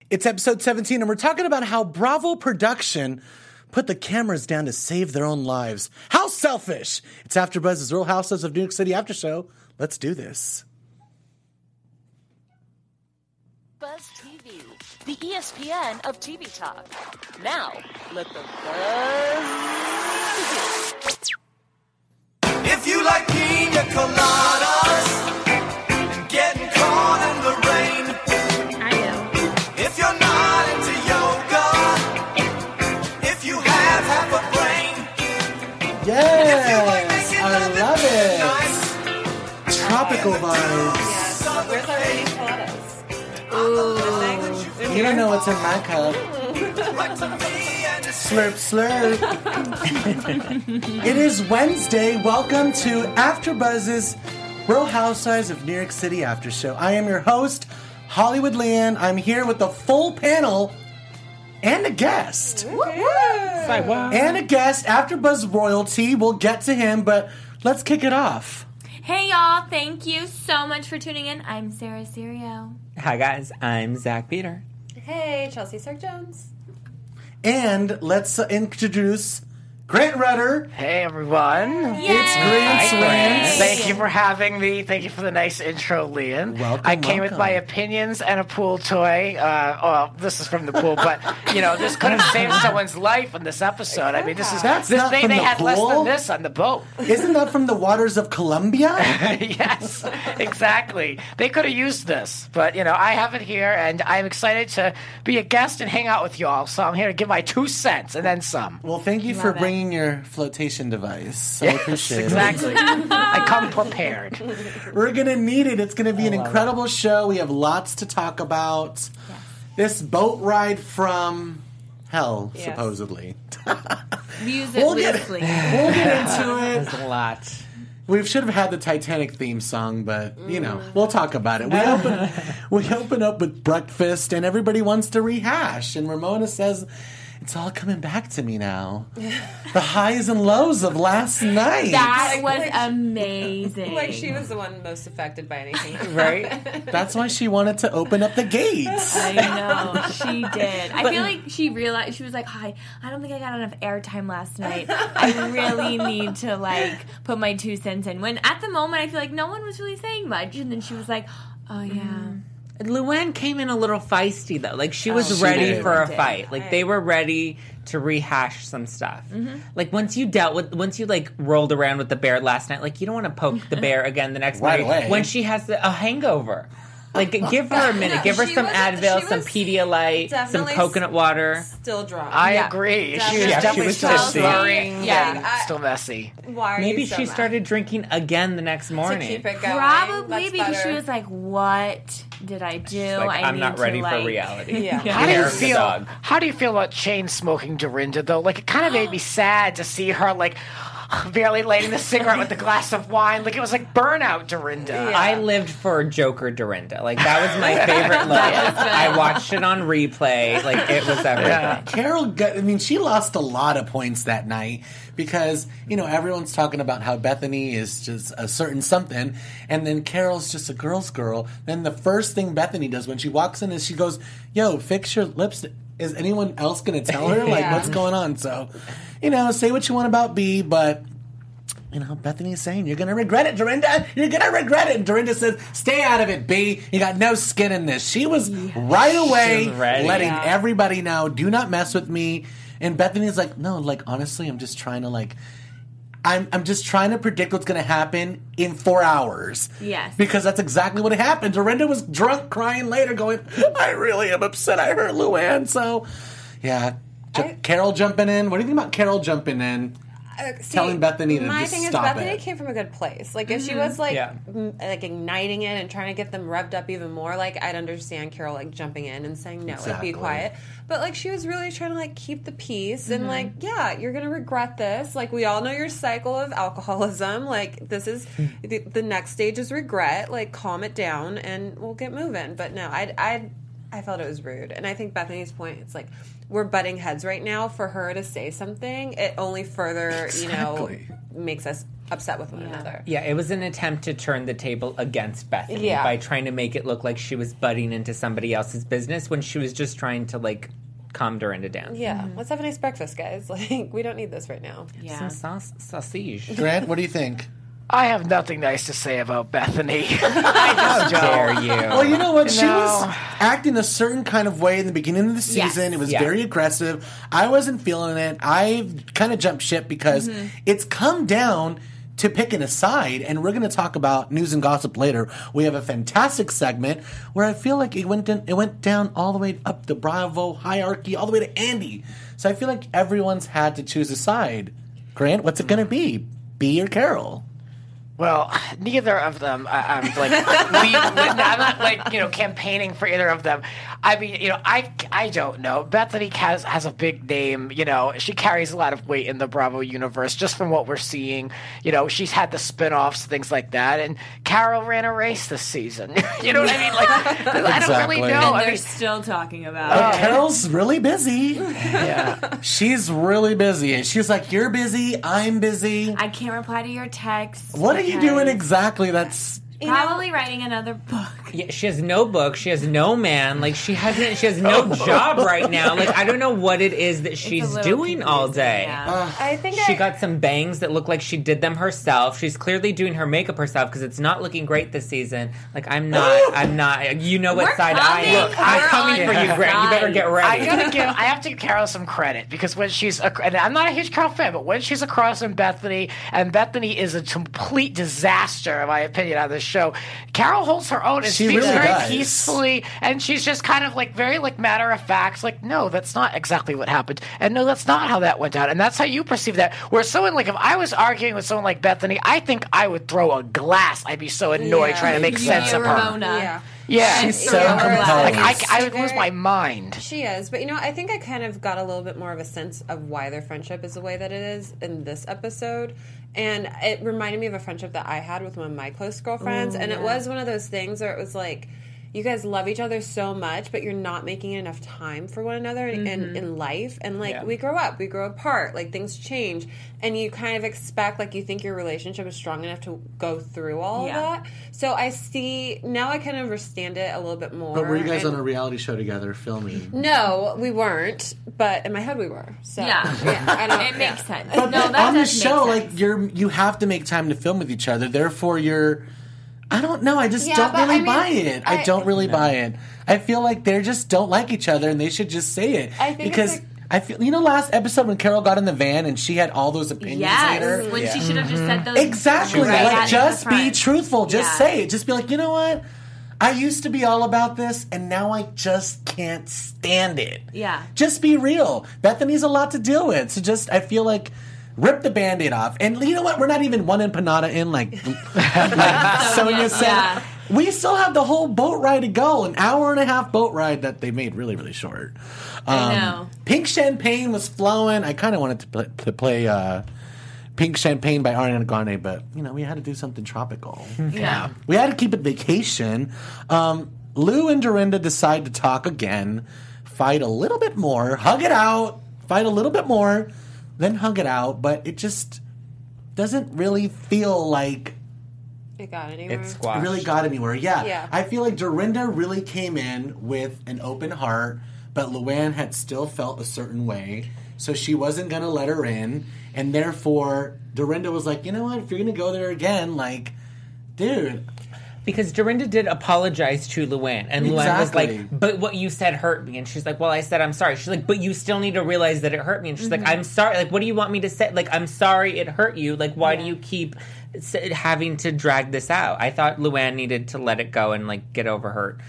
It's episode 17, and we're talking about how Bravo Production put the cameras down to save their own lives. How selfish! It's AfterBuzz's Real Housewives of New York City After Show. Let's do this. Buzz TV, the ESPN of TV talk. Now, let the buzz begin. If you like pina coladas and getting caught in the rain, I know. if you're not into yoga, if you have half a brain, Yes! if you like making I love it! nice, Tropical vibes. Yes. Where's our pina coladas? You don't know what's in my cup. like to be and it's Slurp, slurp. It is Wednesday. Welcome to AfterBuzz's Real Housewives of New York City After Show. I am your host, Hollywood Leanne. I'm here with a full panel and a guest. And a guest, AfterBuzz royalty. We'll get to him, but let's kick it off. Hey y'all, thank you so much for tuning in. I'm Sarah Serio. Hi guys, I'm Zach Peter. Hey, Chelsea Stark Jones. And let's introduce Grant Rudder. Hey everyone. It's Grant's rant. Thank you for having me. Thank you for the nice intro, Leanne. Welcome, I came with welcome. my opinions and a pool toy. Well, this is from the pool, but this could have saved someone's life in this episode. I mean, this is That's not they from the had less pool. than this on the boat. Isn't that from the waters of Colombia? Yes, exactly. They could have used this, but I have it here, and I'm excited to be a guest and hang out with y'all. So I'm here to give my 2 cents and then some. Well, thank you for Love it. bringing your flotation device. I appreciate Exactly. I come prepared. it. We're going to need it. It's going to be an incredible show. We have lots to talk about. This boat ride from hell, Yes. supposedly. Use it We'll get loosely. into it. There's a lot. We should have had the Titanic theme song, but, we'll talk about it. We open up with breakfast, and everybody wants to rehash. And Ramona says, it's all coming back to me now. The highs and lows of last night. That was amazing. Like she was the one most affected by anything. Right? That's why she wanted to open up the gates. I know, she did. I feel like she realized, she was like, hi, I don't think I got enough airtime last night. I really need to, put my 2 cents in. When at the moment, I feel like no one was really saying much. And then she was like, oh, yeah. Luann came in a little feisty though. Like she was she ready did. for a fight. Like they were ready to rehash some stuff. Like once you rolled around with the bear last night, you don't want to poke the bear again the next Right night away. when she has a hangover. Like give her a minute. Give her she some wasn't- Advil, she some was Pedialyte, some definitely coconut water. Still drunk. I Yeah. agree. She was Definitely. definitely was still tipsy. slurring. Yeah. and still messy. Why are Maybe you so she mad? started drinking again the next morning. to keep it going. Probably That's because she better. was like, what did I do? Like, I I'm need not to, ready for reality. Yeah. How do you Hair of the feel? dog. How do you feel about chain smoking Dorinda though? Like it kind of made me sad to see her barely lighting the cigarette with the glass of wine. Like it was like burnout Dorinda. Yeah. I lived for Joker Dorinda. Like that was my favorite look. I watched it on replay. Like it was everything. Yeah. Carol, she lost a lot of points that night because, everyone's talking about how Bethany is just a certain something, and then Carol's just a girl's girl. Then the first thing Bethany does when she walks in is she goes, yo, fix your lipstick. Is anyone else going to tell her, Yeah. what's going on? So, say what you want about B, but... Bethany is saying, you're going to regret it, Dorinda. You're going to regret it. And Dorinda says, stay out of it, B. You got no skin in this. She was right away She was ready. letting Yeah. everybody know, do not mess with me. And Bethany's like, no, honestly, I'm just trying to, I'm just trying to predict what's going to happen in 4 hours. Yes. Because that's exactly what happened. Dorinda was drunk, crying later, going, I really am upset I hurt Luann. So, yeah. Carol jumping in. What do you think about Carol jumping in? Telling Bethany to my just thing is stop Bethany it. came from a good place. If she was Yeah. igniting it and trying to get them revved up even more, I'd understand Carol jumping in and saying no, Exactly. be quiet. But she was really trying to keep the peace and yeah, you're gonna regret this. We all know your cycle of alcoholism. This is the next stage is regret. Calm it down and we'll get moving. But no, I felt it was rude, and I think Bethany's point. It's we're butting heads right now. For her to say something, it only further, Exactly. makes us upset with one another. Yeah, it was an attempt to turn the table against Bethany Yeah. by trying to make it look like she was butting into somebody else's business when she was just trying to, like, calm Dorinda down. Yeah, let's have a nice breakfast, guys. Like, we don't need this right now. Yeah. Some sausage. Grant, what do you think? I have nothing nice to say about Bethany. How dare you? Well, you know what? She No. was acting a certain kind of way in the beginning of the season. Yes. It was Yeah. very aggressive. I wasn't feeling it. I kind of jumped ship because it's come down to picking a side, and we're going to talk about news and gossip later. We have a fantastic segment where I feel like it went down all the way up the Bravo hierarchy, all the way to Andy. So I feel like everyone's had to choose a side. Grant, what's it going to be? B or Carol? Well, neither of them. I'm like, I'm not like campaigning for either of them. I mean, I don't know. Bethany has a big name. She carries a lot of weight in the Bravo universe just from what we're seeing. She's had the spinoffs, things like that. And Carol ran a race this season. You know what I mean? Like, I don't really Exactly. know. And I they're mean, still talking about it. Carol's really busy. yeah. She's really busy. She's like, you're busy, I'm busy. I can't reply to your texts. What are you because doing exactly? That's Probably writing another book. Yeah, she has no book. She has no man. Like she has no job right now. Like I don't know what it is that she's little doing all confusing, day. yeah. I think She got some bangs that look like she did them herself. She's clearly doing her makeup herself because it's not looking great this season. Like I'm not. You know what We're side I coming. am. Look, I'm we're coming on for you, your Grant. You better side. get ready. I have to give Carol some credit because when and I'm not a huge Carol fan, but when she's across from Bethany, and Bethany is a complete disaster, in my opinion, on this show, Carol holds her own and She speaks really very does. peacefully, and she's just kind of like very like matter of fact, like, no, that's not exactly what happened, and no, that's not how that went down, and that's how you perceive that. Where someone like, if I was arguing with someone like Bethany, I think I would throw a glass. I'd be so annoyed Yeah. trying to make You sense and of her. Ramona. Yeah. Yeah, She's And- so yeah, composed. like I would lose my mind. She is, but I think I kind of got a little bit more of a sense of why their friendship is the way that it is in this episode. And it reminded me of a friendship that I had with one of my close girlfriends. And it was one of those things where it was like, you guys love each other so much, but you're not making enough time for one another in life. And, like, we grow up. We grow apart. Like, things change. And you kind of expect, like, you think your relationship is strong enough to go through all Yeah. of that. So I see, now I kind of understand it a little bit more. But were you guys And- on a reality show together filming? No, we weren't. But in my head, we were. So Yeah. I don't. It makes sense. But No, that on the does make show, sense. like you have to make time to film with each other. Therefore, I don't know. I just Yeah, don't but really I mean, buy it. I don't really buy it. I feel like they just don't like each other, and they should just say it. I think because it's like- I feel last episode when Carol got in the van and she had all those opinions later. Yes, when she should have just said those. Exactly. right Like, at the just be front. truthful. Just Yeah. say it. Just be like, you know what? I used to be all about this, and now I just can't stand it. Yeah. Just be real. Bethany's a lot to deal with. So I feel like, rip the Band-Aid off. And you know what? We're not even one empanada in, like Sonia said. Yeah. We still have the whole boat ride to go. An hour and a half boat ride that they made really, really short. I know. Pink Champagne was flowing. I kind of wanted to play Pink Champagne by Ariana Grande, but we had to do something tropical. Yeah. We had to keep it vacation. Lou and Dorinda decide to talk again, fight a little bit more, hug it out, fight a little bit more, then hug it out. But it just doesn't really feel like It got anywhere. It's it squash. really got anywhere. Yeah. Yeah. I feel like Dorinda really came in with an open heart, but Luann had still felt a certain way, so she wasn't going to let her in, and therefore Dorinda was like, you know what, if you're going to go there again, like, dude. Because Dorinda did apologize to Luann, and Luann was Exactly. like, but what you said hurt me. And she's like, well, I said I'm sorry. She's like, but you still need to realize that it hurt me. And she's like, I'm sorry. Like, what do you want me to say? Like, I'm sorry it hurt you. Like, why do you keep having to drag this out? I thought Luann needed to let it go and, like, get over herself.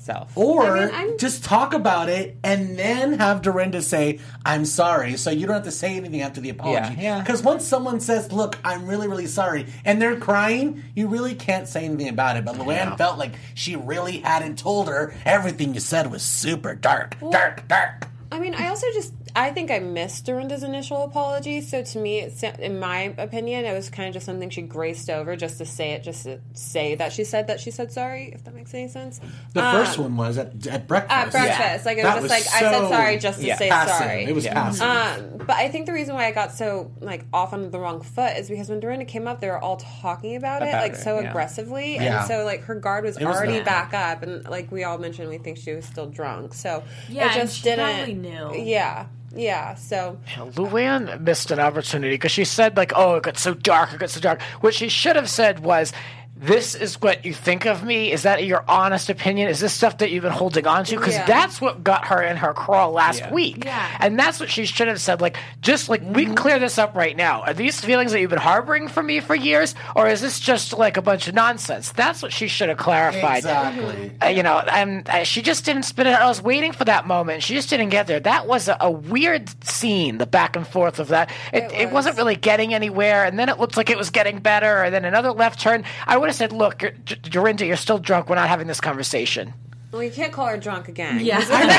Or I'm- just talk about it and then have Dorinda say, I'm sorry, so you don't have to say anything after the apology. Yeah. Because once someone says, look, I'm really, really sorry, and they're crying, you really can't say anything about it. But Luann felt like she really hadn't told her everything you said was super dark. I mean, I also I think I missed Dorinda's initial apology. So to me, in my opinion, it was kind of just something she graced over just to say that she said sorry. If that makes any sense. The first one was at breakfast. At breakfast, like it was That just like I said sorry just to say passive. sorry. It was passive. But I think the reason why I got so like off on the wrong foot is because when Dorinda came up, they were all talking about it like so aggressively, Yeah. and so like her guard was was already not. back up, and like we all mentioned, we think she was still drunk, so Yeah, it and just she didn't. probably knew. Yeah. So Luann missed an opportunity because she said, like, oh, it got so dark, What she should have said was, this is what you think of me? Is that your honest opinion? Is this stuff that you've been holding on to? Because that's what got her in her crawl last week. Yeah. And that's what she should have said. Like, just like, we can clear this up right now. Are these feelings that you've been harboring for me for years? Or is this just like a bunch of nonsense? That's what she should have clarified. Exactly. And she just didn't spit it out. I was waiting for that moment. She just didn't get there. That was a weird scene, the back and forth of that. It wasn't really getting anywhere, and then it looked like it was getting better, and then another left turn. I would have said, look, Dorinda, you're still drunk. We're not having this conversation. well, you can't call her drunk again. Yeah.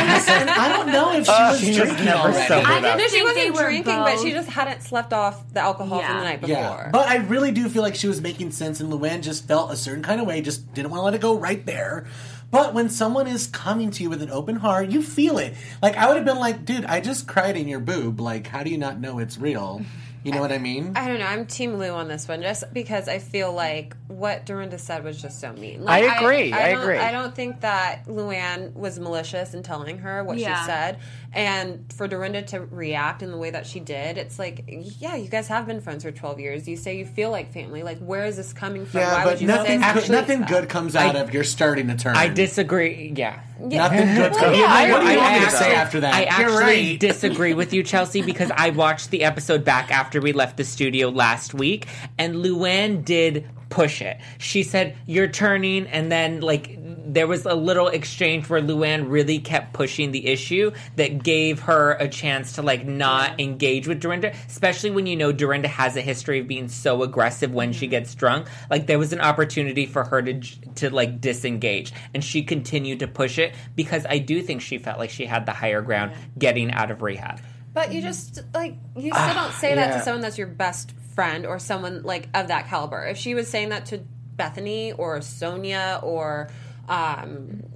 I don't know if she was drinking never already. sobered I up. didn't No, she think they wasn't were drinking, but both. she just hadn't slept off the alcohol from the night before. Yeah, but I really do feel like she was making sense, and Luann just felt a certain kind of way, just didn't want to let it go right there. But when someone is coming to you with an open heart, you feel it. Like, I would have been like, dude, I just cried in your boob. Like, how do you not know it's real? You know what I mean? I don't know. I'm Team Lou on this one, just because I feel like what Dorinda said was just so mean. I Like, agree. I don't- agree. I don't think that Luann was malicious in telling her what Yeah. she said, and for Dorinda to react in the way that she did, it's like, yeah, you guys have been friends for 12 years. You say you feel like family. Like, where is this coming from? Yeah, Why but would you nothing, say good, nothing good comes out of your starting to turn. I disagree. Yeah. Nothing good comes yeah, out. I What do you agree. want me to actually- say after that? I You're actually right. disagree with you, Chelsea, because I watched the episode back after we left the studio last week, and Luann did push it. She said, you're turning, and then, like, there was a little exchange where Luann really kept pushing the issue that gave her a chance to, like, not engage with Dorinda, especially when you know Dorinda has a history of being so aggressive when she gets drunk. Like, there was an opportunity for her to like, disengage, and she continued to push it because I do think she felt like she had the higher ground getting out of rehab. But you just, like, you still don't say that yeah. to someone that's your best friend or someone, like, of that caliber. If she was saying that to Bethany or Sonia or, I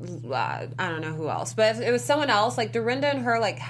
don't know who else. But if it was someone else, like, Dorinda and her, like,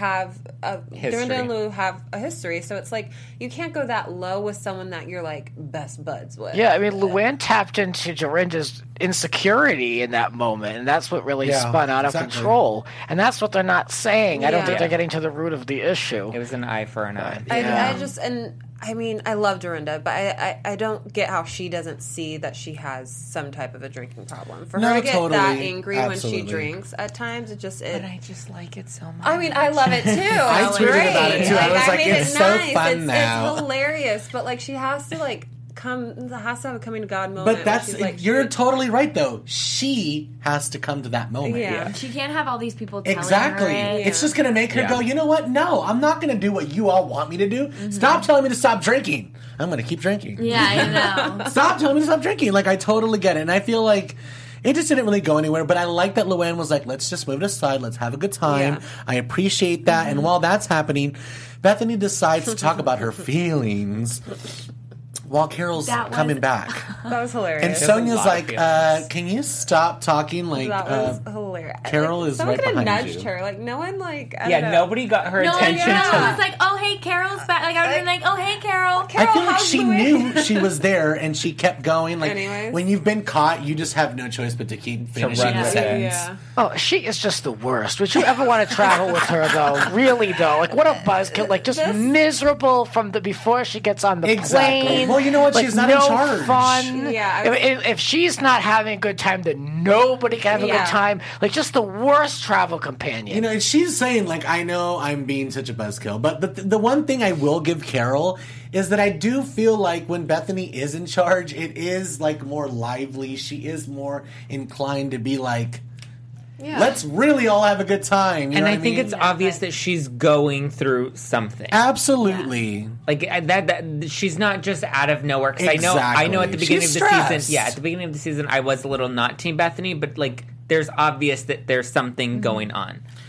Dorinda and Lou have a history. So it's like, you can't go that low with someone that you're, like, best buds with. Yeah, I mean, Luann tapped into Dorinda's insecurity in that moment, and that's what really Yeah, spun out of exactly. control. And that's what they're not saying. I don't think Yeah. they're getting to the root of the issue. It was an eye for an eye. I just, and I mean, I love Dorinda, but I don't get how she doesn't see that she has some type of a drinking problem. For No, her to get totally. that angry when Absolutely. she drinks, at times, it just, But I just like it so much. I mean, I love it too. I It's tweeted great. about it, too. I was like, made it's it so nice. fun it's, now. It's hilarious, but like she has to like has to have a coming to God moment. But that's where she's like, you're she- totally right though. She has to come to that moment. Yeah. She can't have all these people telling Exactly. her it. It's just going to make her Yeah. go, you know what? No, I'm not going to do what you all want me to do. Stop telling me to stop drinking. I'm going to keep drinking. Yeah, I know. Stop telling me to stop drinking. Like, I totally get it. And I feel like it just didn't really go anywhere. But I like that Luann was like, let's just move it aside. Let's have a good time. Yeah. I appreciate that. And while that's happening, Bethany decides to talk about her feelings while Carol's That was- coming back. That was And hilarious. Sonia's lot of like, feelings. can you stop talking? Like, that was hilarious. Carol like, is someone right could have behind nudged you. her. Like no one like I Yeah, don't know. nobody got her No, attention yeah, I to was like, oh, hey, Carol's back. Like, I would have been like, oh, hey, Carol. I feel like how's she Luann? knew she was there and she kept going. Like, Anyways. when you've been caught, you just have no choice but to keep finishing run the with it. sentence. Yeah. Oh, she is just the worst. Would you ever want to travel with her, though? Really, though? Like, what a buzzkill. Like, just This- miserable from the before she gets on the Exactly. plane. Well, you know what? Like, She's not no in charge. fun. Yeah, I was- If she's not having a good time, then nobody can have a Yeah. good time. Like, just the worst travel companion. You know, and she's saying, like, I know I'm being such a buzzkill, but the one thing I will give Carol is that I do feel like when Bethany is in charge, it is, like, more lively. She is more inclined to be like, let's really all have a good time. You and know I what think mean? it's obvious that she's going through something. Absolutely. Like that she's not just out of nowhere. Because I know at the Exactly. beginning She's of the stressed. season, at the beginning of the season, I was a little not Team Bethany, but like there's obvious that there's something going on.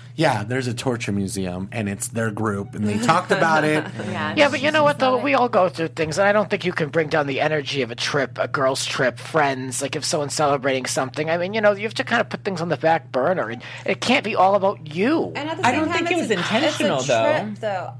Yeah, there's a torture museum, and it's their group, and they talked about it. Yeah, but you know what, though? We all go through things, and I don't think you can bring down the energy of a trip, a girl's trip, friends. Like, if someone's celebrating something, I mean, you have to kind of put things on the back burner, and it can't be all about you. And at the I same don't time, think it was intentional, it's a trip, though.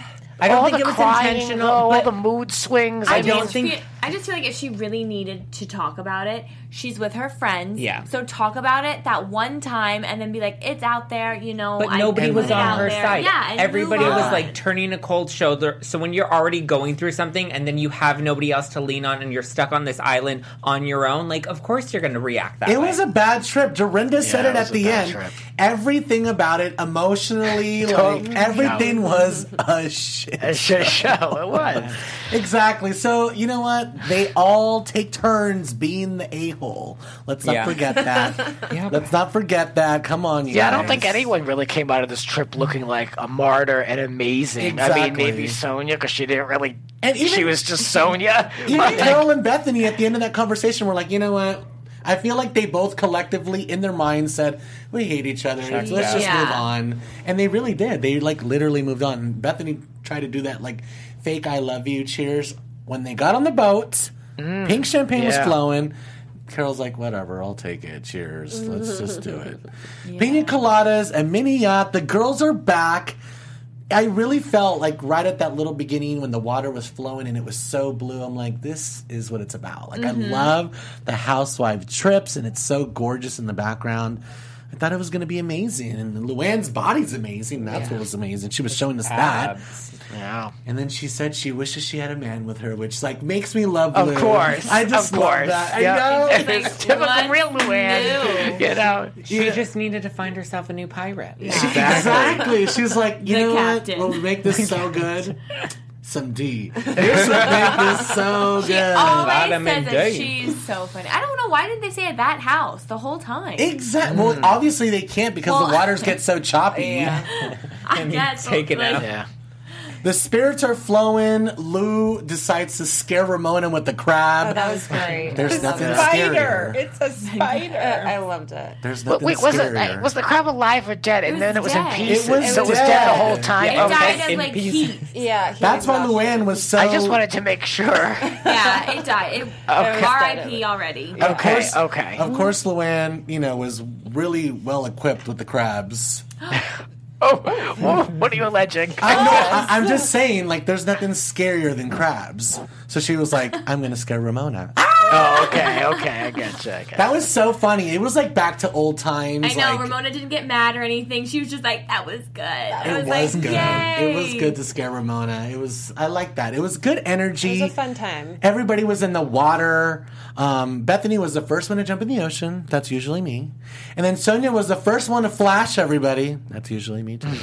I don't all think the it was crying, intentional. though, But all the mood swings. I don't just think- feel like if she really needed to talk about it, she's with her friends. Yeah. So talk about it that one time, and then be like, "It's out there," But I nobody put was it on out her there. side. Yeah, and Everybody move was on. like turning a cold shoulder. So when you're already going through something and then you have nobody else to lean on and you're stuck on this island on your own, like, of course you're going to react that It way. was a bad trip. Dorinda said Yeah, it it at was a the bad end. trip. Everything about it, emotionally, like everything was a shit. A shit show. It was. Exactly. So you know what? They all take turns being the a-hole. Let's not Yeah. forget that. Yeah, Let's not forget that. Come on, you Yeah, I guys. don't think anyone really came out of this trip looking like a martyr and amazing. I Exactly. mean, maybe Sonia, because she didn't really. And even- she was just Sonia. Even Carol and Bethany at the end of that conversation were like, you know what? I feel like they both collectively in their minds said, we hate each other. Let's just Yeah. move on. And they really did. They like literally moved on. And Bethany tried to do that like fake I love you cheers. When they got on the boat, pink champagne was Yeah. flowing. Carol's like, whatever, I'll take it. Cheers. Let's just do it. Pina coladas, a mini yacht. The girls are back. I really felt like right at that little beginning when the water was flowing and it was so blue, I'm like, this is what it's about. Like, I love the housewife trips and it's so gorgeous in the background. I thought it was going to be amazing. And Luann's body's amazing. That's what was amazing. She was showing us that. Abs. Yeah. And then she said she wishes she had a man with her, which like makes me love Of Lou. course. I just of love course. that. Yeah. I know. It's typical what's real Luann. new? You know. She just needed to find herself a new pirate. Exactly. She's like, you The know captain. what? We'll make this so good. Some D. This would make this so good. Always Vitamin says that D. she's so funny. I don't know, why didn't they say at that house the whole time? Exactly. Well, obviously they can't because Well, the waters get so choppy. I guess. take it like, out. Yeah. The spirits are flowing. Lou decides to scare Ramona with the crab. Oh, that was great. There's nothing Spider. scarier. It's a spider. I loved it. There's But nothing wait, scarier. was the crab alive or dead? And was then it was in dead. pieces. It was so it was dead. dead the whole time. It Okay. died of in like pieces. heat. Yeah. he That's why exhausted. Luann was so... I just wanted to make sure. Yeah, it died. It, R.I.P. already. Okay. Okay. Of course, Luann, was really well equipped with the crabs. Oh, what are you alleging? I'm just saying, like, there's nothing scarier than crabs. So she was like, I'm going to scare Ramona. Oh, okay. I getcha. That was so funny. It was like back to old times. I know, like, Ramona didn't get mad or anything. She was just like, that was good. I It was like, good. Yay. It was good to scare Ramona. I like that. It was good energy. It was a fun time. Everybody was in the water. Bethany was the first one to jump in the ocean. That's usually me. And then Sonia was the first one to flash everybody. That's usually me too.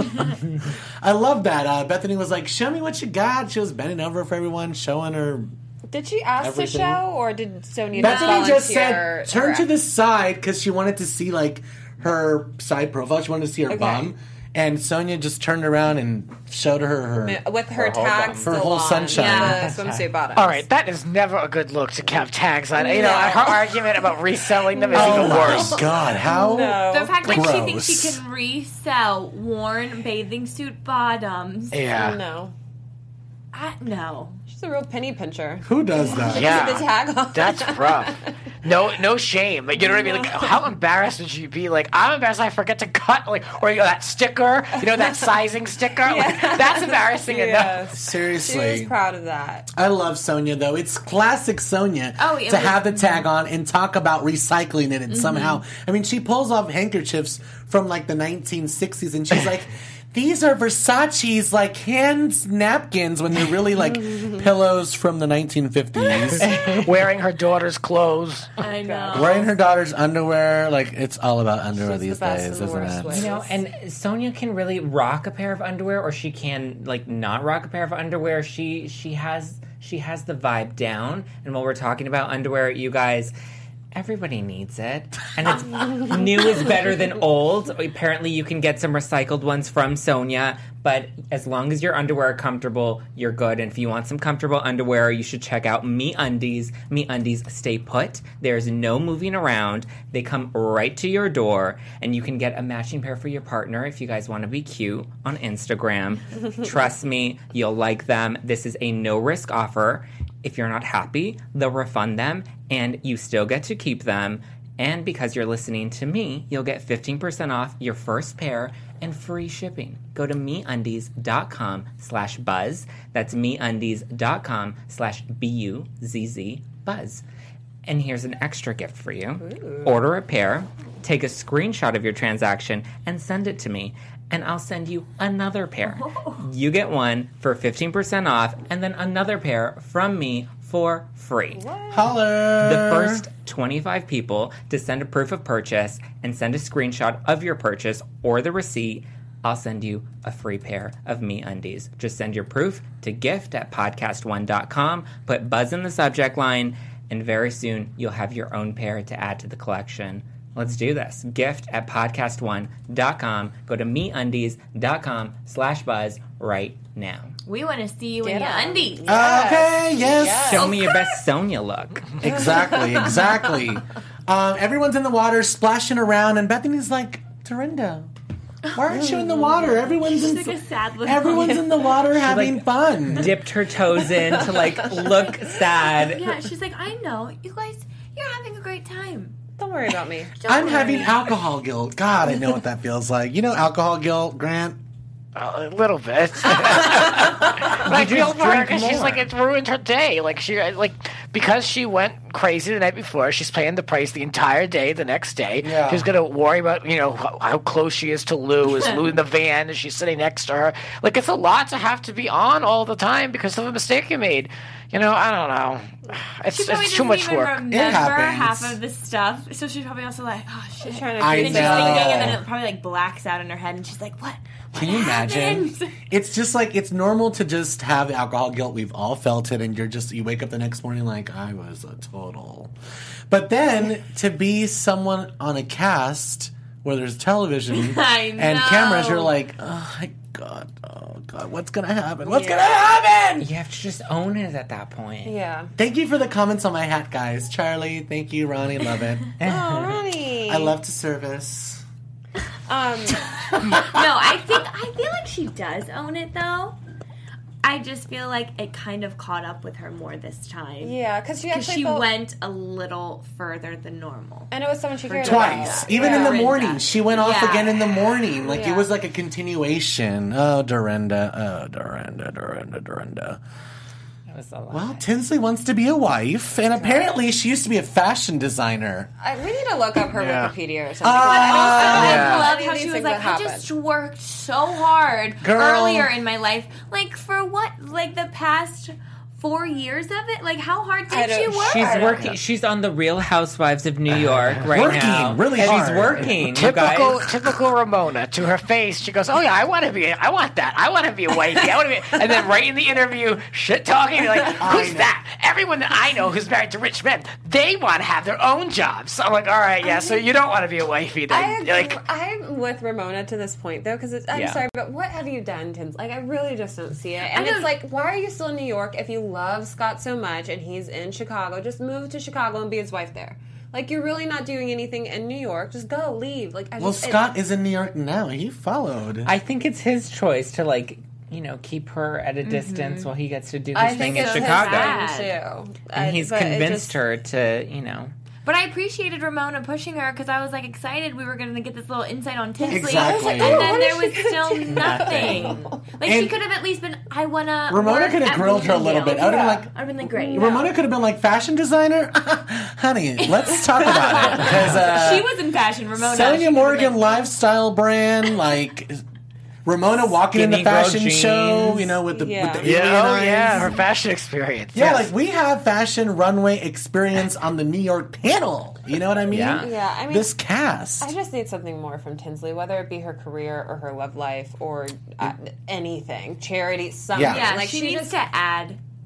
I love that. Bethany was like, show me what you got. She was bending over for everyone, showing her. Did she ask Everything. to show, or did Sonia Bethany just volunteer said, turn her- to the side because she wanted to see like her side profile. She wanted to see her bum. And Sonia just turned around and showed her with her whole tags, bum. Her still whole on, sunshine. Yeah. the swimsuit bottoms. All right, that is never a good look to have tags on. You know, No. her argument about reselling them is Oh even my worse. God! How The fact that she thinks she Gross. can resell worn bathing suit bottoms. Yeah. No, No. she's a real penny pincher. who does that? Yeah. The tag on. That's rough. No shame. Like, you know what I mean? Like, how embarrassed would you be? Like, I'm embarrassed I forget to cut, like, or that sticker, that sizing sticker. Like, that's embarrassing enough. Yes. She was Seriously, proud of that. I love Sonia though. It's classic Sonia Oh, it to was- have the tag on and talk about recycling it and somehow. I mean, she pulls off handkerchiefs from like the 1960s and she's like. These are Versace's like hand napkins when they're really like pillows from the 1950s. Wearing her daughter's clothes. I know. Wearing her daughter's underwear, like it's all about underwear She's the these best days, in the isn't worst it? ways. And Sonia can really rock a pair of underwear, or she can like not rock a pair of underwear. She has the vibe down. And while we're talking about underwear, you guys, Everybody needs it. And it's new is better than old. Apparently you can get some recycled ones from Sonia, but as long as your underwear are comfortable, you're good. And if you want some comfortable underwear, you should check out MeUndies. MeUndies stay put. There's no moving around. They come right to your door, and you can get a matching pair for your partner if you guys want to be cute on Instagram. Trust me, you'll like them. This is a no-risk offer. If you're not happy, they'll refund them, and you still get to keep them. And because you're listening to me, you'll get 15% off your first pair and free shipping. Go to MeUndies.com/buzz. That's MeUndies.com/BUZZ buzz. And here's an extra gift for you. Ooh. Order a pair, take a screenshot of your transaction, and send it to me. And I'll send you another pair. Oh. You get one for 15% off, and then another pair from me for free. Holler! The first 25 people to send a proof of purchase and send a screenshot of your purchase or the receipt, I'll send you a free pair of MeUndies. Just send your proof to gift@podcast1.com, put Buzz in the subject line, and very soon you'll have your own pair to add to the collection. Let's do this. Gift@podcast1.com. Go to MeUndies.com/buzz right now. We want to see you in your undies. Okay, yes. Show me your best Sonia look. Exactly. Everyone's in the water, splashing around, and Bethany's like, Dorinda, why aren't you in the water? Everyone's in the water having fun. Dipped her toes in to look sad. Yeah, she's like, I know. You guys, you're having a great time. Don't worry about me. I'm having alcohol guilt. God, I know what that feels like. You know alcohol guilt, Grant? A little bit. I feel for her because she's like, it's ruined her day. Because she went crazy the night before, she's paying the price the entire day the next day. Yeah. She's going to worry about, how close she is to Lou. Is Lou in the van? Is she sitting next to her? It's a lot to have to be on all the time because of a mistake you made. I don't know. It's too much work. Remember half of the stuff, so she's probably also like, "Oh shit!" She's trying to and she's thinking, and then it probably blacks out in her head, and she's like, "What? Can you imagine? It's just it's normal to just have alcohol guilt. We've all felt it, and you wake up the next morning like, I was a total. But then to be someone on a cast where there's television and cameras, you're like, oh my God, what's going to happen? What's going to happen? You have to just own it at that point. Yeah. Thank you for the comments on my hat, guys. Charlie, thank you. Ronnie, love it. Oh, Ronnie. I love to service. No, I feel like she does own it, though. I just feel like it kind of caught up with her more this time. Yeah, because she went a little further than normal. And it was someone she cared twice. about. Even in the morning. She went off Yeah. again in the morning. It was like a continuation. Oh, Dorinda. It was a lot. Well, Tinsley wants to be a wife, and apparently she used to be a fashion designer. We need to look up her Wikipedia or something. I love Any how of she these was things like, that I just worked so hard Girl. earlier in my life. For what? The past 4 years of it? How hard did she work? She's working. She's on the Real Housewives of New York right Working now. really She's hard. working. You guys. Typical Ramona. To her face, she goes, "Oh yeah, I want that. I want to be a wifey. I want to be." And then right in the interview, shit talking, you're like, "Who's that?" Everyone that I know who's married to rich men, they want to have their own jobs. So I'm like, "All right, yeah." So you don't want to be a wifey, then? I'm with Ramona to this point though, because I'm sorry, but what have you done, Tins? I really just don't see it. And it's why are you still in New York if you love Scott so much and he's in Chicago? Just move to Chicago and be his wife there. You're really not doing anything in New York. Just go, leave. Scott is in New York now. He followed. I think it's his choice to keep her at a distance while he gets to do his thing in Chicago. Too. And he's convinced her to, But I appreciated Ramona pushing her because I was excited we were going to get this little insight on Tinsley. Exactly. And then there was still nothing. She could have at least been, I want to. Ramona could have grilled her a little bit. I would have been great. Ramona could have been fashion designer? Honey, let's talk about it. Because she was in fashion, Ramona. Sonia Morgan lifestyle brand, Ramona walking in the fashion show, with the alien eyes. Her fashion experience. Yeah, yes. we have fashion runway experience on the New York panel. You know what I mean? Yeah, I mean, this cast. I just need something more from Tinsley, whether it be her career or her love life or anything, charity, something. Yeah, she needs to add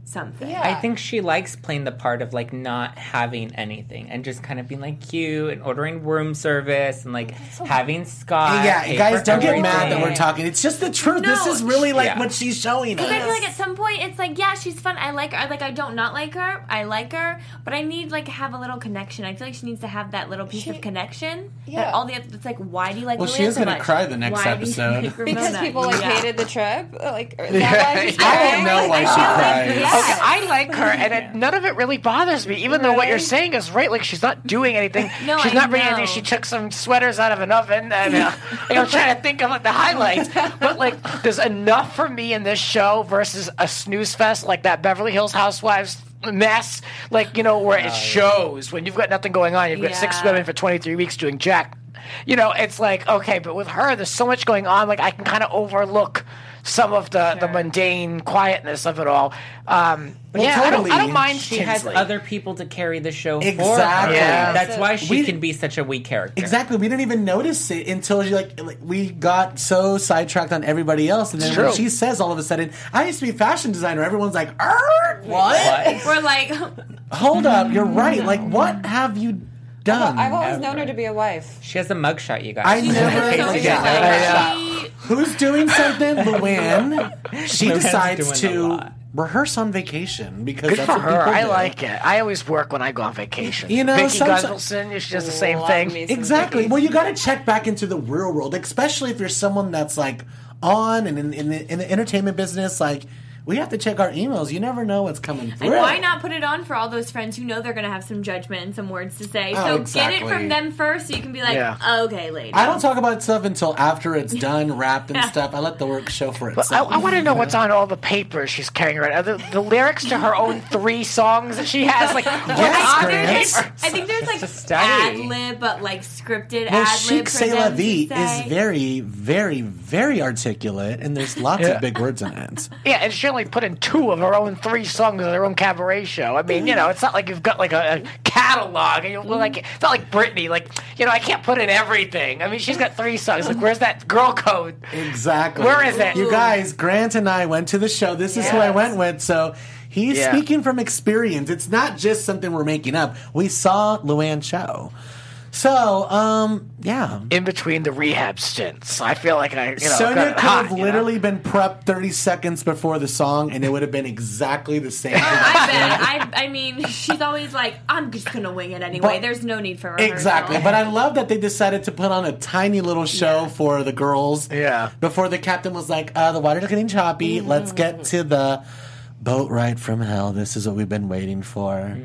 something. Yeah. I think she likes playing the part of like not having anything and just kind of being like cute and ordering room service and like having Scott. Yeah, pay guys, for don't get mad that everything. we're talking. It's just the truth. This No, is really like yeah. what she's showing us. Because I feel like at some point it's like, yeah, she's fun. I like her. I don't not like her. I like her, but I need like have a little connection. I feel like she needs to have that little piece of connection. Yeah. That all the it's like, why do you like? Well, she Luann is so gonna much? cry the next Why do you episode. like Because Ramona? people like Yeah. hated the trip, like is that why she's I don't crying? know why she cries. Okay, I like her, and none of it really bothers me. Even though what you're Really? saying is right, like she's not doing anything. No, she's I not bringing know. anything. She took some sweaters out of an oven, and I'm trying to think of like the highlights. But like, there's enough for me in this show versus a snooze fest like that Beverly Hills Housewives mess, like where it shows when you've got nothing going on. You've got 6 Yeah. women for 23 weeks doing jack. It's like okay, but with her, there's so much going on. Like I can kind of overlook some of the mundane quietness of it all. totally. I don't mind. She has Tinsley. other people to carry the show for Exactly. her. Yeah. That's why she We- can be such a weak character. Exactly. We didn't even notice it until she, like we got so sidetracked on everybody else, and then It's when true. she says all of a sudden, "I used to be a fashion designer," everyone's like, "What? What? We're like, Hold up, you're right. Like, what have you done?" I've always known her to be a wife. She has a mugshot, you guys. I never. so like, she's yeah. like, Who's doing something? Luann. She Luann's decides doing a to lot. rehearse on vacation because Good that's for what her. people I do. like it. I always work when I go on vacation. You know, Vicky sometimes- Gunvalson, she does the same Love thing. me some Exactly. Vicky. Well, you got to check back into the real world, especially if you're someone that's like on and in the entertainment business. Like, we have to check our emails. You never know what's coming through. and why not put it on for all those friends who know they're going to have some judgment and some words to say? Oh, So exactly. get it from them first so you can be like, Yeah. okay, lady. I don't talk about stuff until after it's done, wrapped and stuff. I let the work show for But itself. I want to know what's on all the papers she's carrying around. Are the lyrics to her own 3 songs that she has, like what's Yes, on Grant. paper? I think there's like a study. ad lib, but like scripted Well, ad lib Chic for C'est La them Vie to say. is very, very, very articulate, and there's lots Yeah. of big words in it. Yeah, and she only put in 2 of her own 3 songs of her own cabaret show. I mean, it's not like you've got like a catalog, and you're like, it's not like Britney. Like, I can't put in everything. I mean, she's got 3 songs. Like, where's that girl code? Exactly. Where is it? You guys, Grant and I went to the show. This is who I Yes. went with. So he's Yeah. speaking from experience. It's not just something we're making up. We saw Luann's show. So, yeah. In between the rehab stints, I feel like Sonia got could hot, have literally been prepped 30 seconds before the song, and it would have been exactly the same. I bet. I mean, she's always like, I'm just going to wing it anyway. But- There's no need for rehearsal. Exactly. But I love that they decided to put on a tiny little show for the girls. Yeah. Before the captain was like, the water's getting choppy. Let's get to the boat ride from hell. This is what we've been waiting for.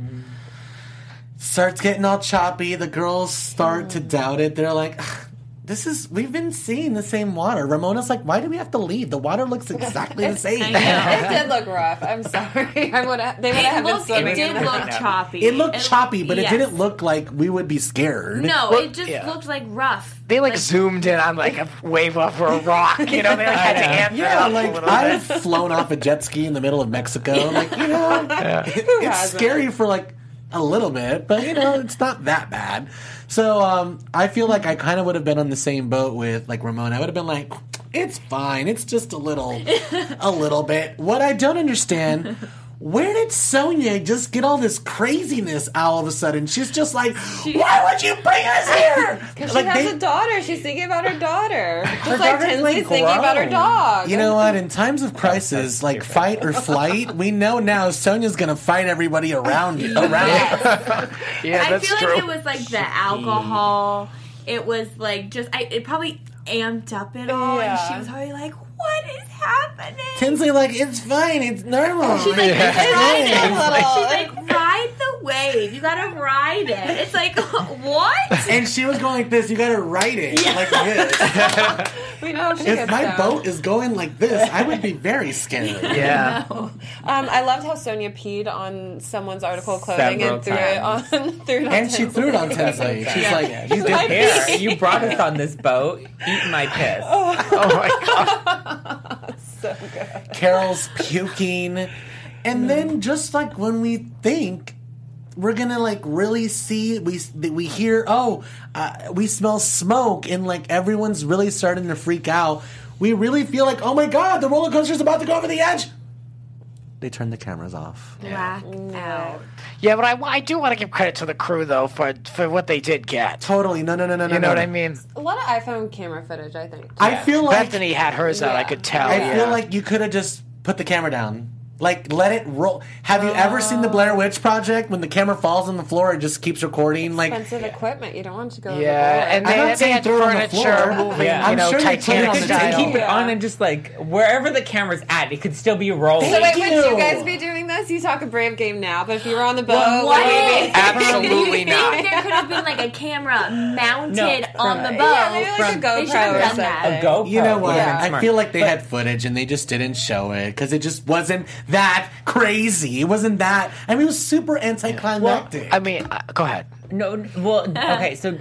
Starts getting all choppy. The girls start to doubt it. They're like, we've been seeing the same water. Ramona's like, why do we have to leave? The water looks exactly the same. I know. It did look rough. I'm sorry. They would have It been swimming did in look that. choppy. It looked choppy, but yes. it didn't look like we would be scared. No, Well, it just yeah. looked like rough. They zoomed in on like a wave over a rock. They had to amp it Yeah, up a like little I've bit. flown off a jet ski in the middle of Mexico. Like, it's hasn't? scary for like a little bit, but it's not that bad. So I feel like I kind of would have been on the same boat with like Ramona. I would have been like, it's fine. It's just a little bit. What I don't understand. Where did Sonia just get all this craziness all of a sudden? She's just like, why would you bring us here? Because Like, she has they- a daughter. She's thinking about her daughter. Just like daughter's, Tinsley's like, thinking about her grown. dog. You know what? In times of crisis, that's like stupid. fight or flight, we know now Sonia's going to fight everybody around you. Yeah, I that's feel true. like it was like the alcohol. It was like just, it probably amped up it all. And she Yeah. was probably like, what is happening? Tinsley, like, it's fine. It's normal. She's like, It's ride it. fine. She's like, ride the wave. You gotta ride it. It's like, what? And she was going like this. You got to write it like this. We know she If gets my down. boat is going like this, I would be very scared. Yeah. I loved how Sonia peed on someone's article of clothing Several and threw it on. And she threw it on Tinsley. She's like, you did Here, you brought us on this boat. Eat my piss. Oh my god. So good. Carol's puking. And then just like when we think we're gonna like really see, we hear, we smell smoke, and like everyone's really starting to freak out. We really feel like, oh my god, the roller coaster's about to go over the edge. they turned the cameras off. Blackout. Yeah, but I do want to give credit to the crew though for what they did get. Totally. No. You know what I mean? A lot of iPhone camera footage, I think. I feel like Bethany had hers out. I could tell. I feel like you could have just put the camera down. Like, let it roll. Have you ever seen the Blair Witch Project when the camera falls on the floor and just keeps recording? Like, Expensive equipment. You don't want it to go and I'm not they saying had throw it on the furniture floor. moving, Yeah. you know, I'm sure they put it Titanic on To the style. keep it on and just like wherever the camera's at, it could still be rolling. So wait, Thank would you. you guys be doing this? You talk a brave game now, but if you were on the boat, What? would you be- Absolutely You not. think there could have been like a camera mounted No, on the from- boat? Yeah, maybe like a From- GoPro They should have or done something. that. A GoPro. you know what? Yeah. I Smart. feel like they But- had footage and they just didn't show it because it just wasn't that crazy. It wasn't that. I mean, it was super anticlimactic. I mean, go ahead. No, well, okay, so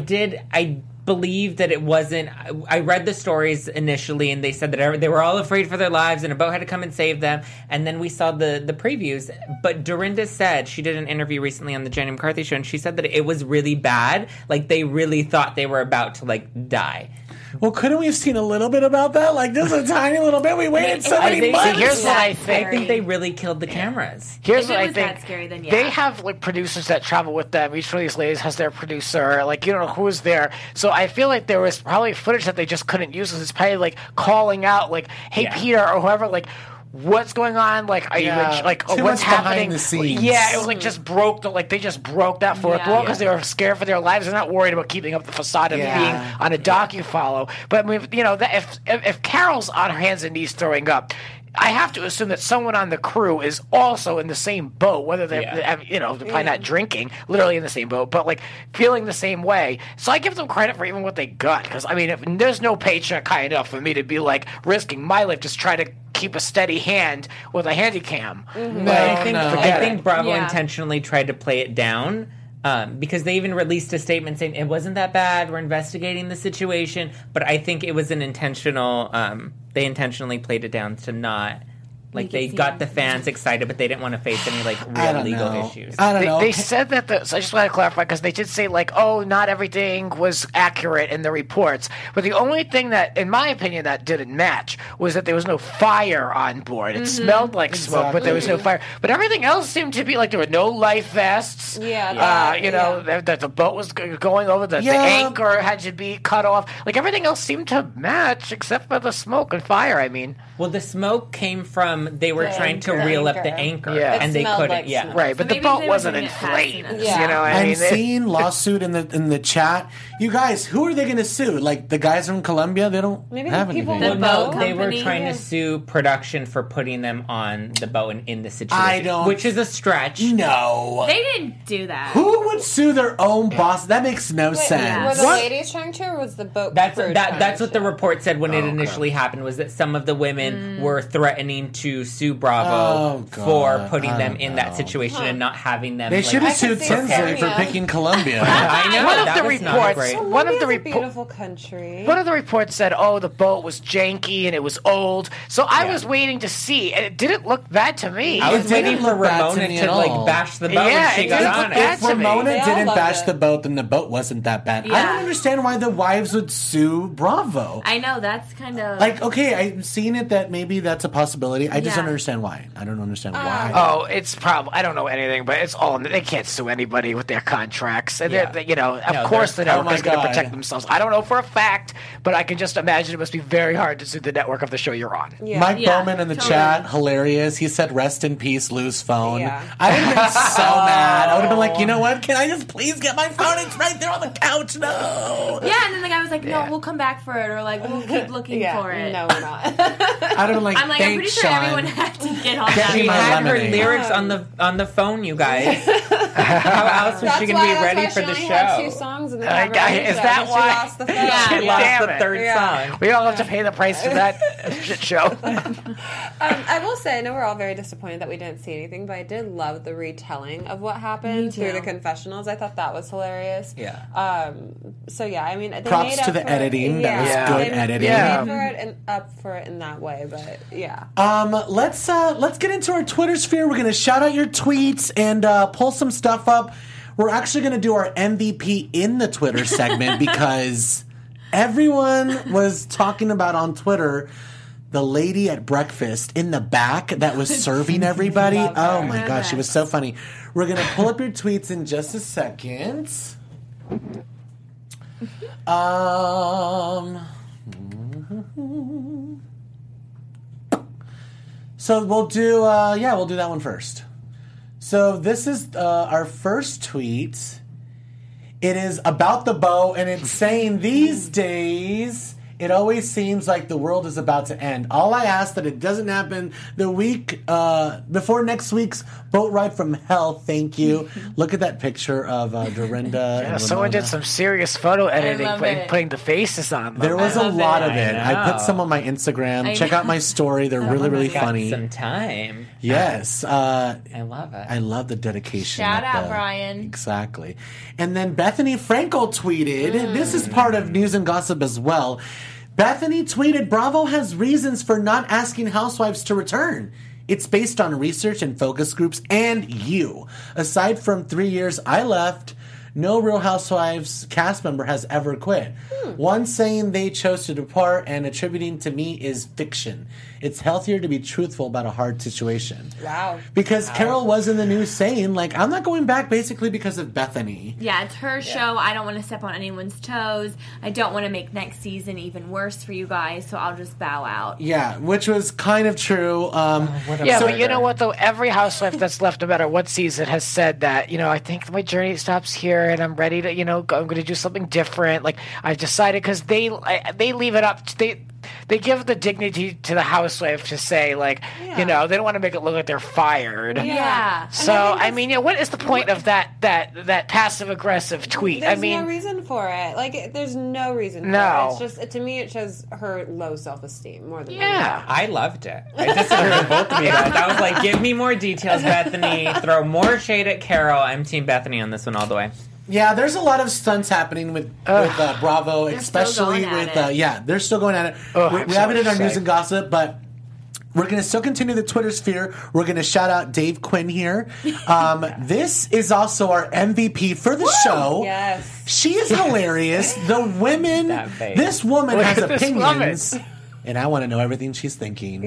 I believe that it wasn't. I read the stories initially, and they said that they were all afraid for their lives, and a boat had to come and save them. And then we saw the previews. But Dorinda said, she did an interview recently on the Jenny McCarthy show, and she said that it was really bad. Like, they really thought they were about to, like, die. Well, couldn't we have seen a little bit about that? Like, just a tiny little bit. We waited so I many think- months. Here's what I I think they really killed the cameras. Here's If what it I was think. that scary, then yeah. They have like producers that travel with them. Each one of these ladies has their producer. Like, you don't know who's there. So I feel like there was probably footage that they just couldn't use. It's probably like calling out, like, "Hey, Yeah. Peter," or whoever, like. What's going on? Like, are Yeah. you like? Too What's much behind happening? the scenes. Yeah, it was like just broke. They just broke that fourth Yeah. wall because they were scared for their lives. They're not worried about keeping up the facade of Yeah. being on a docu-follow. But I mean, you know, that if Carol's on her hands and knees throwing up, I have to assume that someone on the crew is also in the same boat, whether they're, you know, they're probably not drinking, literally in the same boat, but like feeling the same way. So I give them credit for even what they got, because I mean, if there's no paycheck high enough for me to be like risking my life just try to keep a steady hand with a handy cam. No, I think, no. I think Bravo Yeah. intentionally tried to play it down. Because they even released a statement saying it wasn't that bad. We're investigating the situation, but I think it was an intentional. They intentionally played it down to not like Make it they seem- got the fans excited, but they didn't want to face any like I real don't legal know. issues. I don't know. They said that so I just want to clarify because they did say like, oh, not everything was accurate in the reports. But the only thing that, in my opinion, that didn't match was that there was no fire on board. It smelled like smoke, but there was no fire. But everything else seemed to be like there were no life vests. Yeah, you know, that the boat was going over, the Yeah. anchor had to be cut off. Like everything else seemed to match except for the smoke and fire. I mean, Well, the smoke came from they were The trying to anchor. reel up The the anchor. anchor, Yeah. and It they smelled couldn't. like Yeah, smoke. right, but the maybe boat they wasn't were in doing it fast flames. enough. Yeah. You know, I I'm mean, seeing lawsuit in the chat. You guys, who are they going to sue? Like the guys from Colombia? They don't Maybe have the people anything. in Well, the no, boat they were company, trying yeah. to sue production for putting them on the boat and in the situation. I don't- which is a stretch. No. They didn't do that. Who would sue their own boss? That makes no Were sense. the ladies trying to, or was the boat That's crew that's trying what to? the report said when it initially happened, was that some of the women were threatening to sue Bravo Oh, for God. putting I them don't in know. that situation and not having them. They like, should have I could sued see Tinsley for Sonia. picking Colombia. I know One of that the was not reports- great. Well, One of the Colombia's a report- beautiful country. one of the reports said, "Oh, the boat was janky and it was old." So I was waiting to see, and it didn't look bad to me. I was It waiting didn't for look bad to Ramona me to at all. like bash the boat Yeah, when she it got didn't on look it. bad If to me. Ramona They all didn't loved bash it. the boat, then the boat wasn't that bad. I Yeah. don't understand why the wives would sue Bravo. I know that's kind of Like, okay, I'm seeing it that maybe that's a possibility. I just Yeah. don't understand why. I don't understand why. Oh, it's probably, I don't know anything, but it's all, they can't sue anybody with their contracts. And Yeah. they're, you know, of No, course the they're- network oh my is going to God. protect themselves. I don't know for a fact, but I can just imagine it must be very hard to sue the network of the show you're on. Yeah. Mike Yeah, Bowman in the totally. chat, hilarious. He said, "Rest in peace, Lou's phone." Yeah. I would have been so mad. I would have been like, you know what? Can I just please get my phone? It's right there on the couch. No. yeah. And then the guy was like, "No, we'll come back for it," or like, "We'll keep looking Yeah, for it." no, we're not. I'd have been like, I'm like, I'm thanks, pretty sure Sean. everyone had to get on Get that. me She my had her lemonade. lyrics on the phone, you guys. How else was she going to be ready for the she only had 2 show? songs and then I never got- released is them, that and why? She lost the phone. Yeah. She lost Damn the it. third Yeah. song. We all have to pay the price for that shit show. I will say, I know we're all very disappointed that we didn't see anything, but I did love the retelling of what happened Me too. through the confessionals. I thought that was hilarious. Yeah. So yeah, I mean, they Props made up to the for editing. That was Yeah. good They editing. Yeah. made for it and up for it in that way, but yeah. Let's get into our Twitter sphere. We're gonna shout out your tweets and pull some stuff up. We're actually gonna do our MVP in the Twitter segment because everyone was talking about on Twitter the lady at breakfast in the back that was serving everybody. Oh my gosh, she was so funny. We're going to pull up your tweets in just a second. So we'll do that one first. So this is our first tweet. It is about the bow, and it's saying these days it always seems like the world is about to end. All I ask that it doesn't happen the week before next week's boat ride from hell. Thank you. Look at that picture of Dorinda. Yeah, and someone Ramona. did some serious photo editing, love it. putting the faces on them. There was a love lot it. of it. I I put know. some on my Instagram. I Check know. out my story. They're really, really Got funny. some time. Yes. I love it. I love the dedication. Shout that out, the- Brian. Exactly. And then Bethany Frankel tweeted, this is part of news and gossip as well. Bethany tweeted, Bravo has reasons for not asking housewives to return. It's based on research and focus groups and you. Aside from 3 years I left, no Real Housewives cast member has ever quit. One saying they chose to depart and attributing to me is fiction. It's healthier to be truthful about a hard situation. Wow. Because Carol was in the news saying, like, I'm not going back basically because of Bethany. Yeah, it's her show. I don't want to step on anyone's toes. I don't want to make next season even worse for you guys, so I'll just bow out. Yeah, which was kind of true. Yeah, but you know what, though? Every housewife that's left, no matter what season, has said that, I think my journey stops here and I'm ready to, I'm going to do something different. Like, I've decided, because they leave it up, they give the dignity to the housewife to say, like, they don't want to make it look like they're fired. Yeah. So, what is the point of that passive-aggressive tweet? There's no reason for it. Like, there's no reason for No. it. It's just, to me, it shows her low self-esteem more than Yeah. I loved it. I disagree with both of you guys. I was like, give me more details, Bethany. Throw more shade at Carol. I'm Team Bethany on this one all the way. Yeah, there's a lot of stunts happening with Bravo, especially going with at it. they're still going at it. We have it in our news and gossip, but we're going to still continue the Twitter sphere. We're going to shout out Dave Quinn here. This is also our MVP for the show. Yes. She is hilarious. The women, That face. this woman Look has at this opinions, and I want to know everything she's thinking.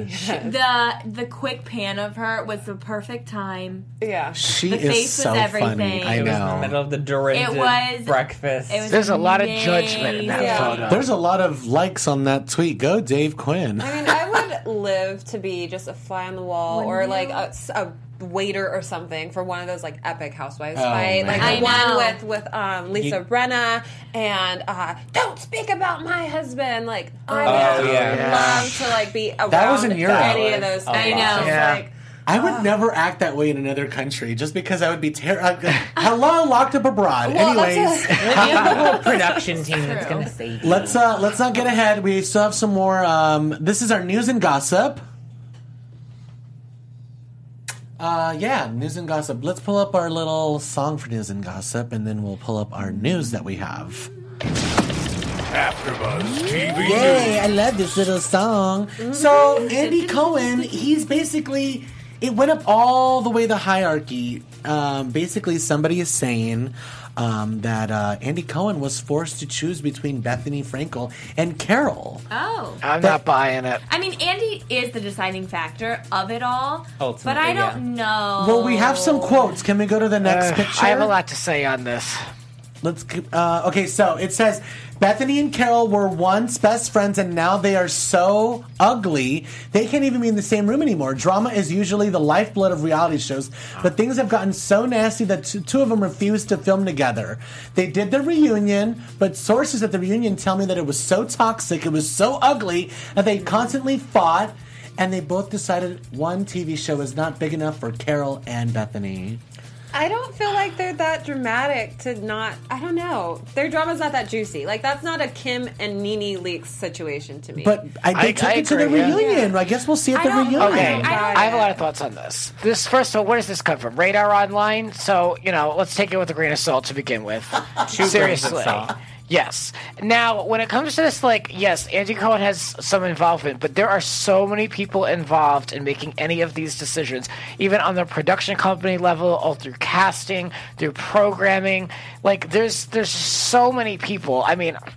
The quick pan of her was the perfect time. Yeah. She The is face was so everything. funny. I It was in the know. middle of the Dorinda It was- breakfast. It was There's a lot of judgment in that amazing. photo. There's a lot of likes on that tweet. Go, Dave Quinn. I mean, I would live to be just a fly on the wall or like a waiter or something for one of those like epic housewives fight, man. like I the know. one with Lisa Rinna and don't speak about my husband. Like I would yeah. love to like be around That was in Europe. any of those. I things. know. It's Yeah. like, I would never act that way in another country just because I would be terrified. Hello, locked up abroad. Well, Anyways, We have the whole production team that's True. going to save you. let's not get ahead. We still have some more. This is our news and gossip. News and gossip. Let's pull up our little song for news and gossip, and then we'll pull up our news that we have. AfterBuzz TV Yay, I love this little song. So, Andy Cohen, he's basically, it went up all the way the hierarchy. Basically, somebody is saying that Andy Cohen was forced to choose between Bethany Frankel and Carol. Oh. I'm not buying it. I mean, Andy is the deciding factor of it all, Ultimately, but I yeah. don't know. Well, we have some quotes. Can we go to the next picture? I have a lot to say on this. Let's. Okay, so it says Bethany and Carol were once best friends, and now they are so ugly they can't even be in the same room anymore. Drama is usually the lifeblood of reality shows, but things have gotten so nasty that two of them refused to film together. They did the reunion, but sources at the reunion tell me that it was so toxic, it was so ugly that they constantly fought, and they both decided one TV show is not big enough for Carol and Bethany. I don't feel like they're that dramatic to not. I don't know. Their drama's not that juicy. Like that's not a Kim and Nene Leakes situation to me. But they took it to the agree, yeah. reunion. I guess we'll see at I the don't- reunion. Okay, I I have a lot of thoughts on this. This first of all, where does this come from? Radar Online. So let's take it with a grain of salt to begin with. Seriously. Yes. Now, when it comes to this, yes, Andy Cohen has some involvement, but there are so many people involved in making any of these decisions, even on the production company level, all through casting, through programming. Like, there's so many people. I mean,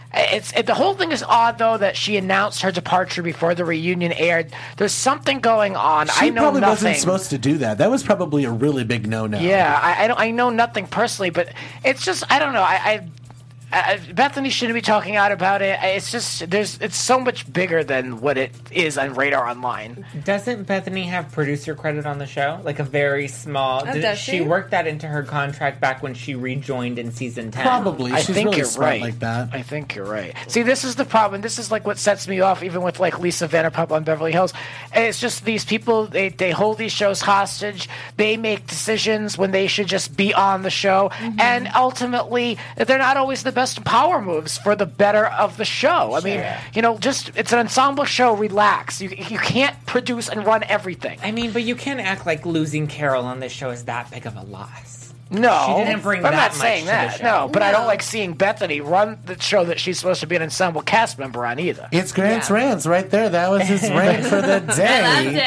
The whole thing is odd, though, that she announced her departure before the reunion aired. There's something going on. She I know probably nothing. wasn't supposed to do that. That was probably a really big no-no. Yeah, I know nothing personally, but it's just I don't know. Bethany shouldn't be talking out about it. It's just it's so much bigger than what it is on Radar Online. Doesn't Bethany have producer credit on the show? Like a very small. Does she she? worked that into her contract back when she rejoined in season 10? Probably. I She's think really you're smart right. like that. I think you're right. See, this is the problem. This is like what sets me off, even with like Lisa Vanderpump on Beverly Hills. It's just these people. They hold these shows hostage. They make decisions when they should just be on the show, and ultimately, they're not always the best power moves for the better of the show. I mean, just it's an ensemble show. Relax. You can't produce and run everything. I mean, but you can't act like losing Carol on this show is that big of a loss. No, She didn't bring I'm that not much saying to the that. show. No, but I don't like seeing Bethany run the show that she's supposed to be an ensemble cast member on either. It's Grant's rants right there. That was his rant for the day.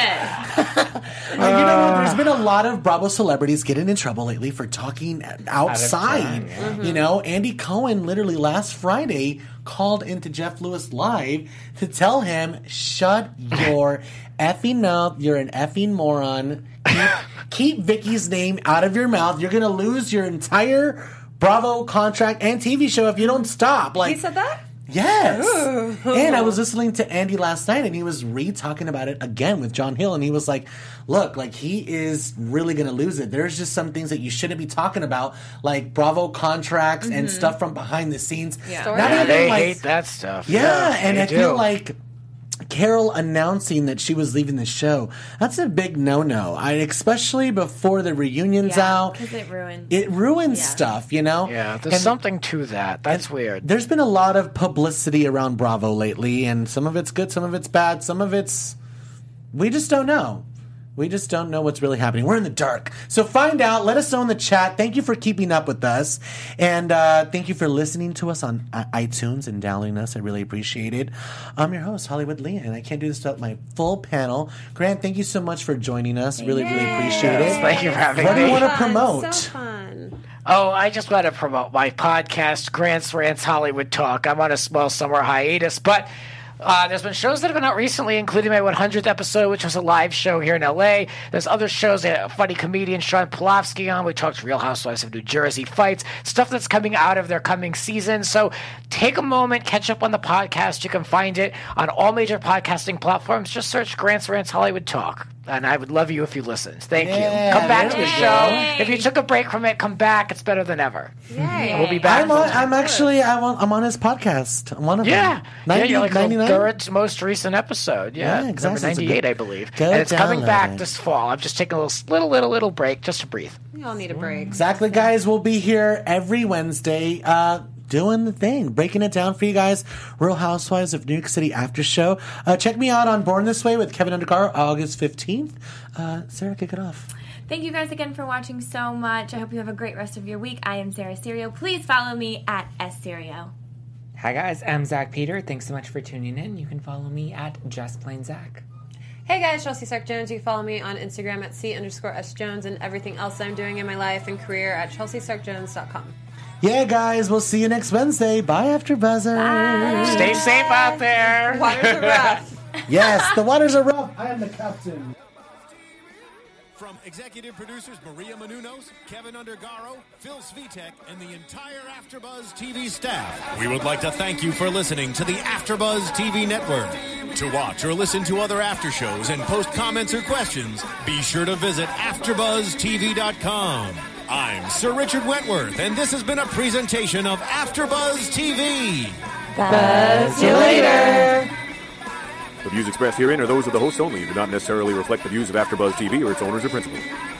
I loved it. And you know what? There's been a lot of Bravo celebrities getting in trouble lately for talking outside. turn, You know, Andy Cohen literally last Friday called into Jeff Lewis live to tell him, shut your effing mouth. You're an effing moron. Keep Vicky's name out of your mouth. You're going to lose your entire Bravo contract and TV show if you don't stop. Like, He said that? yes. And I was listening to Andy last night, and he was talking about it again with John Hill, and he was like, look, like, he is really going to lose it. There's just some things that you shouldn't be talking about, like Bravo contracts and stuff from behind the scenes. Yeah. Not Yeah, even, they like, hate that stuff. yeah, and they I do. feel like Carol announcing that she was leaving the show, that's a big no-no. Especially before the reunion's out. because it ruined. It ruins Yeah. stuff, you know? Yeah, there's And something to that. That's weird. there's been a lot of publicity around Bravo lately, and some of it's good, some of it's bad, some of it's... We just don't know. We just don't know what's really happening. We're in the dark. So find out. Let us know in the chat. Thank you for keeping up with us. And thank you for listening to us on iTunes and downloading us. I really appreciate it. I'm your host, Hollywood Leah, and I can't do this without my full panel. Grant, thank you so much for joining us. Really appreciate it. Thank you for having What do me. you want to Fun, promote? So fun. Oh, I just want to promote my podcast, Grant's Rants Hollywood Talk. I'm on a small summer hiatus, but there's been shows that have been out recently, including my 100th episode, which was a live show here in L.A. There's other shows. A funny comedian, Sean Polofsky, on. We talked Real Housewives of New Jersey fights, stuff that's coming out of their coming season. So take a moment, catch up on the podcast. You can find it on all major podcasting platforms. Just search Grant's Rants Hollywood Talk. And I would love you if you listened. Thank Yeah, you. Come back to there the we show. go. If you took a break from it, come back. It's better than ever. Yay. We'll be back. I'm on his podcast. I'm one of Yeah. them. 90, you're like 99? the third most recent episode. Yeah, Yeah, exactly. Number It's a 98, good- I believe. go And it's coming download back it. this fall. I'm just taking a little break just to breathe. We all need a break. Exactly, guys. We'll be here every Wednesday doing the thing, breaking it down for you guys. Real Housewives of New York City after show. Check me out on Born This Way with Kevin Undergaro, August 15th. Sarah, kick it off. Thank you guys again for watching so much. I hope you have a great rest of your week. I am Sarah Serio. Please follow me at SSerio. Hi guys, I'm Zach Peter. Thanks so much for tuning in. You can follow me at Just Plain Zach. Hey guys, Chelsea Stark Jones. You can follow me on Instagram at C_S Jones and everything else I'm doing in my life and career at ChelseaStarkJones.com. Yeah, guys, we'll see you next Wednesday. Bye, After Buzzer. Stay safe out there. Waters are rough. Yes, the waters are rough. I am the captain. From executive producers Maria Menounos, Kevin Undergaro, Phil Svitek, and the entire AfterBuzz TV staff, we would like to thank you for listening to the AfterBuzz TV network. To watch or listen to other after shows and post comments or questions, be sure to visit AfterBuzzTV.com. I'm Sir Richard Wentworth, and this has been a presentation of AfterBuzz TV. Buzz you later. The views expressed herein are those of the hosts only and do not necessarily reflect the views of AfterBuzz TV or its owners or principals.